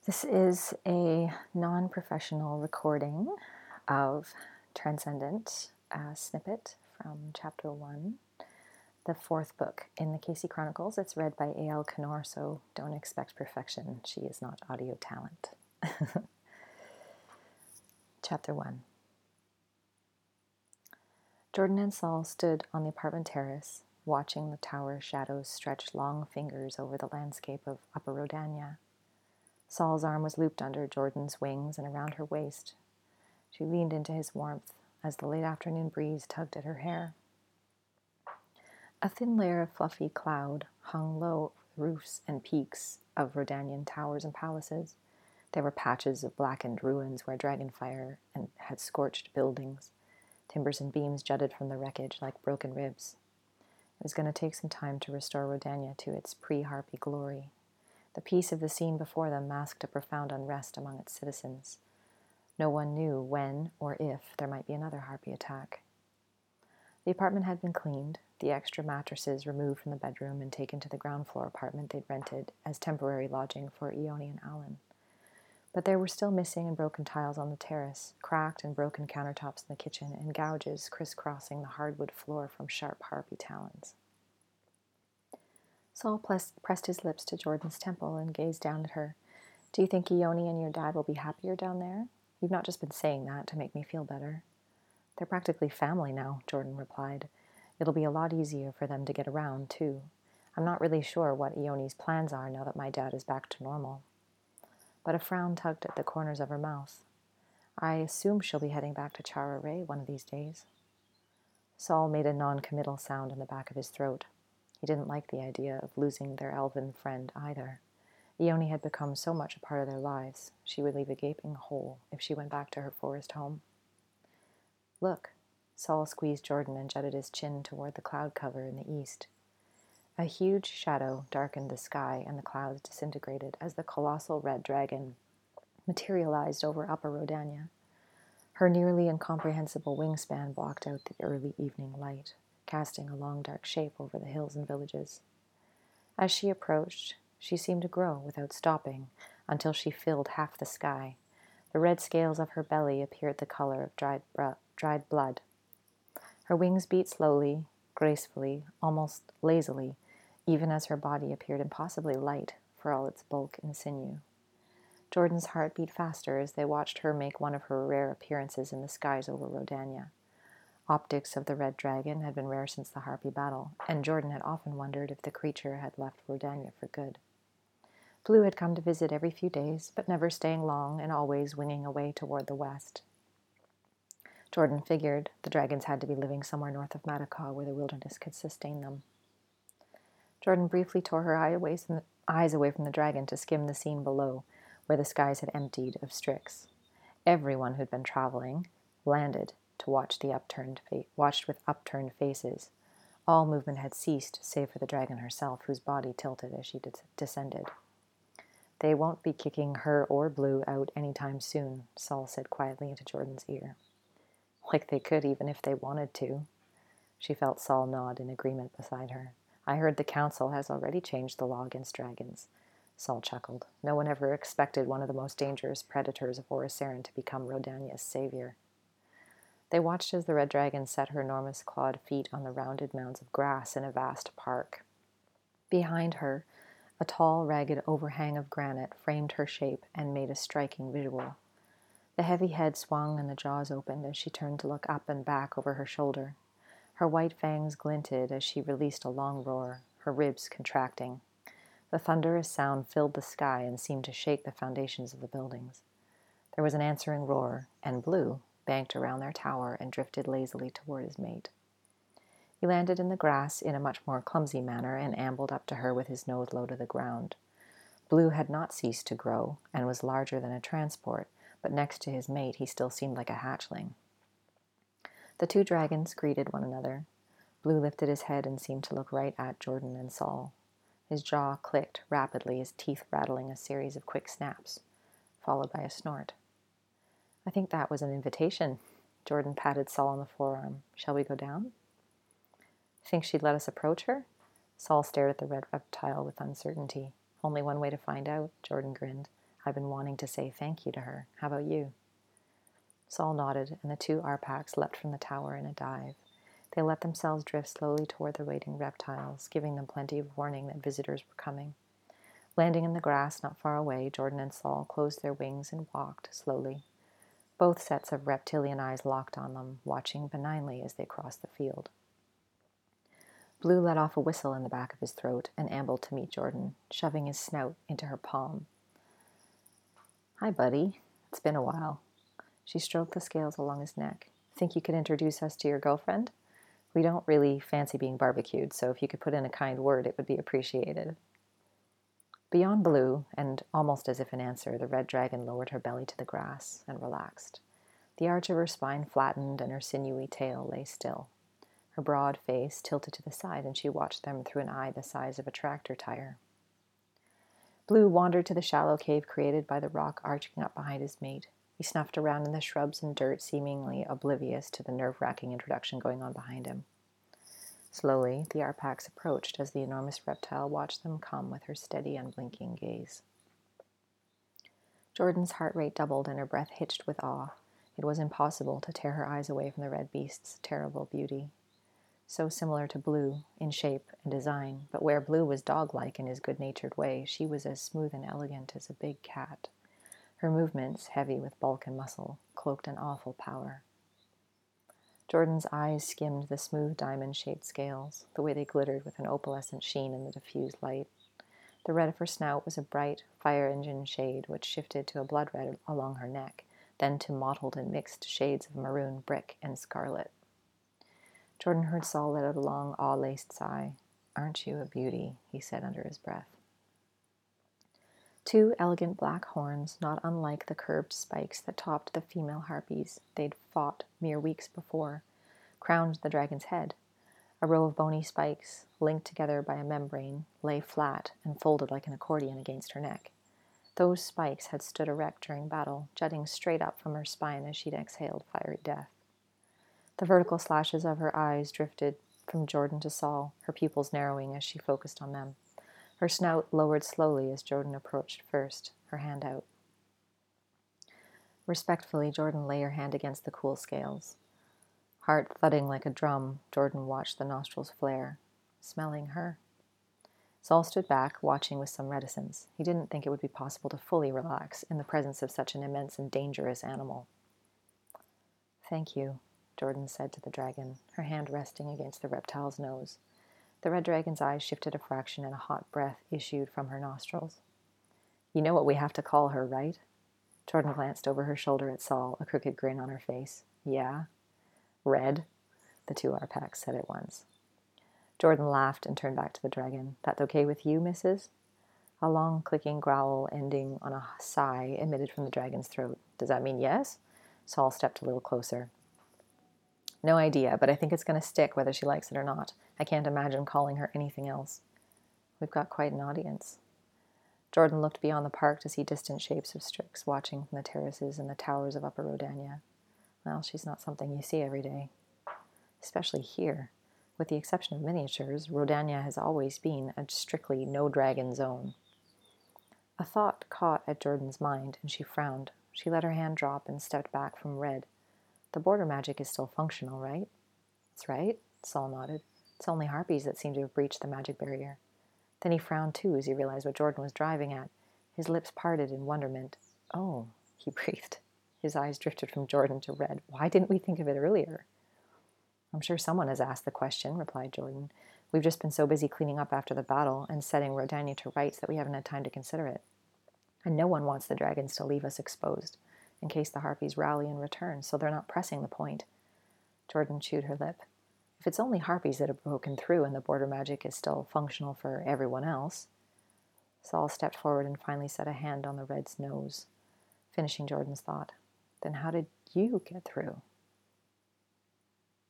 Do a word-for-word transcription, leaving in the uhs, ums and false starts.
This is a non-professional recording of Transcendent, a snippet from chapter one, the fourth book in the Casey Chronicles. It's read by A L Knorr, so don't expect perfection. She is not audio talent. Chapter one. Jordan and Saul stood on the apartment terrace, watching the tower shadows stretch long fingers over the landscape of Upper Rodania. Saul's arm was looped under Jordan's wings and around her waist. She leaned into his warmth as the late afternoon breeze tugged at her hair. A thin layer of fluffy cloud hung low over the roofs and peaks of Rodanian towers and palaces. There were patches of blackened ruins where dragonfire had scorched buildings. Timbers and beams jutted from the wreckage like broken ribs. It was going to take some time to restore Rodania to its pre-Harpy glory. The peace of the scene before them masked a profound unrest among its citizens. No one knew when or if there might be another Harpy attack. The apartment had been cleaned, the extra mattresses removed from the bedroom and taken to the ground floor apartment they'd rented as temporary lodging for Ione and Alan. But there were still missing and broken tiles on the terrace, cracked and broken countertops in the kitchen, and gouges crisscrossing the hardwood floor from sharp Harpy talons. Saul pressed his lips to Jordan's temple and gazed down at her. "Do you think Ione and your dad will be happier down there? You've not just been saying that to make me feel better." "They're practically family now," Jordan replied. "It'll be a lot easier for them to get around, too. I'm not really sure what Ione's plans are now that my dad is back to normal." But a frown tugged at the corners of her mouth. "I assume she'll be heading back to Chara Ray one of these days." Saul made a non-committal sound in the back of his throat. He didn't like the idea of losing their elven friend either. Ione had become so much a part of their lives, she would leave a gaping hole if she went back to her forest home. "Look." Saul squeezed Jordan and jutted his chin toward the cloud cover in the east. A huge shadow darkened the sky, and the clouds disintegrated as the colossal red dragon materialized over Upper Rodania. Her nearly incomprehensible wingspan blocked out the early evening light, casting a long dark shape over the hills and villages. As she approached, she seemed to grow without stopping until she filled half the sky. The red scales of her belly appeared the color of dried, br- dried blood. Her wings beat slowly, gracefully, almost lazily, even as her body appeared impossibly light for all its bulk and sinew. Jordan's heart beat faster as they watched her make one of her rare appearances in the skies over Rodania. Optics of the red dragon had been rare since the Harpy battle, and Jordan had often wondered if the creature had left Rodania for good. Blue had come to visit every few days, but never staying long and always winging away toward the west. Jordan figured the dragons had to be living somewhere north of Matacau where the wilderness could sustain them. Jordan briefly tore her eye away from the, eyes away from the dragon to skim the scene below, where the skies had emptied of Strix. Everyone who'd been traveling landed to watch the upturned fa- watched with upturned faces. All movement had ceased, save for the dragon herself, whose body tilted as she de- descended. "They won't be kicking her or Blue out any time soon," Saul said quietly into Jordan's ear. "Like they could even if they wanted to." She felt Saul nod in agreement beside her. "I heard the council has already changed the law against dragons." Saul chuckled. No one ever expected one of the most dangerous predators of Orosaren to become Rodania's savior. They watched as the red dragon set her enormous clawed feet on the rounded mounds of grass in a vast park. Behind her, a tall, ragged overhang of granite framed her shape and made a striking visual. The heavy head swung and the jaws opened as she turned to look up and back over her shoulder. Her white fangs glinted as she released a long roar, her ribs contracting. The thunderous sound filled the sky and seemed to shake the foundations of the buildings. There was an answering roar, and Blue banked around their tower and drifted lazily toward his mate. He landed in the grass in a much more clumsy manner and ambled up to her with his nose low to the ground. Blue had not ceased to grow and was larger than a transport, but next to his mate he still seemed like a hatchling. The two dragons greeted one another. Blue lifted his head and seemed to look right at Jordan and Saul. His jaw clicked rapidly, his teeth rattling a series of quick snaps, followed by a snort. "I think that was an invitation." Jordan patted Saul on the forearm. "Shall we go down?" "Think she'd let us approach her?" Saul stared at the red reptile with uncertainty. "Only one way to find out," Jordan grinned. I've been wanting to say thank you to her. How about you? Saul nodded, and the two Arpax leapt from the tower in a dive. They let themselves drift slowly toward the waiting reptiles, giving them plenty of warning that visitors were coming. Landing in the grass not far away, Jordan and Saul closed their wings and walked slowly. Both sets of reptilian eyes locked on them, watching benignly as they crossed the field. Blue let off a whistle in the back of his throat and ambled to meet Jordan, shoving his snout into her palm. "Hi, buddy. It's been a while." She stroked the scales along his neck. "Think you could introduce us to your girlfriend? We don't really fancy being barbecued, so if you could put in a kind word, it would be appreciated." Beyond Blue, and almost as if in answer, the red dragon lowered her belly to the grass and relaxed. The arch of her spine flattened and her sinewy tail lay still. Her broad face tilted to the side, and she watched them through an eye the size of a tractor tire. Blue wandered to the shallow cave created by the rock arching up behind his mate. He snuffed around in the shrubs and dirt, seemingly oblivious to the nerve-wracking introduction going on behind him. Slowly, the Arpax approached as the enormous reptile watched them come with her steady, unblinking gaze. Jordan's heart rate doubled and her breath hitched with awe. It was impossible to tear her eyes away from the red beast's terrible beauty. So similar to Blue, in shape and design, but where Blue was dog-like in his good-natured way, she was as smooth and elegant as a big cat. Her movements, heavy with bulk and muscle, cloaked an awful power. Jordan's eyes skimmed the smooth diamond-shaped scales, the way they glittered with an opalescent sheen in the diffused light. The red of her snout was a bright fire-engine shade, which shifted to a blood red along her neck, then to mottled and mixed shades of maroon, brick, and scarlet. Jordan heard Saul let out a long, awe-laced sigh. "Aren't you a beauty?" he said under his breath. Two elegant black horns, not unlike the curved spikes that topped the female harpies they'd fought mere weeks before, crowned the dragon's head. A row of bony spikes, linked together by a membrane, lay flat and folded like an accordion against her neck. Those spikes had stood erect during battle, jutting straight up from her spine as she'd exhaled fiery death. The vertical slashes of her eyes drifted from Jordan to Saul, her pupils narrowing as she focused on them. Her snout lowered slowly as Jordan approached first, her hand out. Respectfully, Jordan lay her hand against the cool scales. Heart thudding like a drum, Jordan watched the nostrils flare, smelling her. Saul stood back, watching with some reticence. He didn't think it would be possible to fully relax in the presence of such an immense and dangerous animal. "Thank you," Jordan said to the dragon, her hand resting against the reptile's nose. The red dragon's eyes shifted a fraction and a hot breath issued from her nostrils. "You know what we have to call her, right?" Jordan glanced over her shoulder at Saul, a crooked grin on her face. "Yeah?" "Red," the two Arpax said at once. Jordan laughed and turned back to the dragon. "That okay with you, missus?" A long, clicking growl ending on a sigh emitted from the dragon's throat. "Does that mean yes?" Saul stepped a little closer. "No idea, but I think it's going to stick whether she likes it or not. I can't imagine calling her anything else." "We've got quite an audience." Jordan looked beyond the park to see distant shapes of Strix watching from the terraces and the towers of Upper Rodania. Well, she's not something you see every day. Especially here. With the exception of miniatures, Rodania has always been a strictly no-dragon zone. A thought caught at Jordan's mind, and she frowned. She let her hand drop and stepped back from Red. "The border magic is still functional, right?" "That's right," Saul nodded. "It's only harpies that seem to have breached the magic barrier." Then he frowned too as he realized what Jordan was driving at. His lips parted in wonderment. "Oh," he breathed. His eyes drifted from Jordan to Red. "Why didn't we think of it earlier?" "I'm sure someone has asked the question," replied Jordan. "We've just been so busy cleaning up after the battle and setting Rodania to rights that we haven't had time to consider it. And no one wants the dragons to leave us exposed, in case the harpies rally and return, so they're not pressing the point." Jordan chewed her lip. "If it's only harpies that have broken through and the border magic is still functional for everyone else." Saul stepped forward and finally set a hand on the Red's nose, finishing Jordan's thought. "Then how did you get through?"